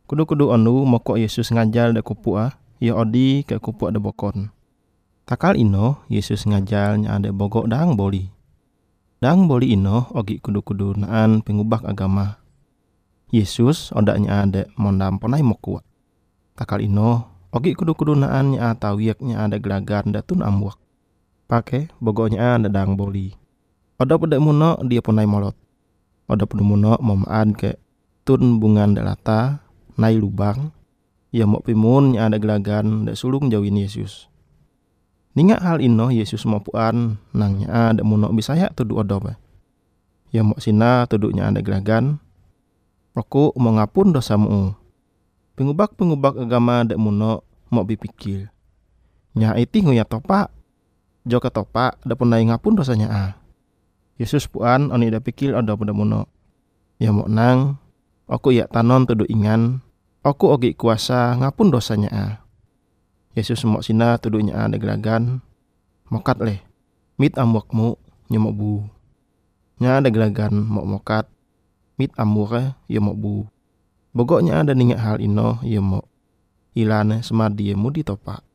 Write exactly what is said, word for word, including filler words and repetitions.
Kudu-kudu anu moko Yesus ngajar da kupu ah, ya odi ke kupu ada bokon. Takal ino Yesus ngajar nya ada bogok dang boli. Dang boli ino ogi kudu-kudu naan pengubah agama. Yesus odaknya ada mondam ponai mokua. Takal ino ogi kudu-kudu naan nya tawiak nya ada gelagar datun ambuak. Pake bogoknya ada dang boli. Oda pada muno dia ponai molot. Oda pada muno memaan ke tun bungan dalata nai lubang. Ya mok pimun nya ada gelagan da sulung jawin Yesus. Ninga hal ino Yesus mau puan nang nya ada muno bisaya tudu odob. Ya mok sina tuduknya ada gelagan. Roku mau ngapun dosamu. Pengubak-pengubak agama da muno mau bipikir. Nya iti nguya topa. Joka topa da punai ngapun dosanya ah. Yesus puan oni da pikir odob da muno. Ya mok nang aku ya tanon tudu ingan. Aku ogi kuasa ngapun dosanya ah. Yesus mok sina tudunya ada gelagan. Mokat leh. Mit amwakmu nyemok bu. Nya ada gelagan mok mokat. Mit amwak ya mok bu. Bogoknya ada ninga hal ino ya mok ilane semadi mudi topa.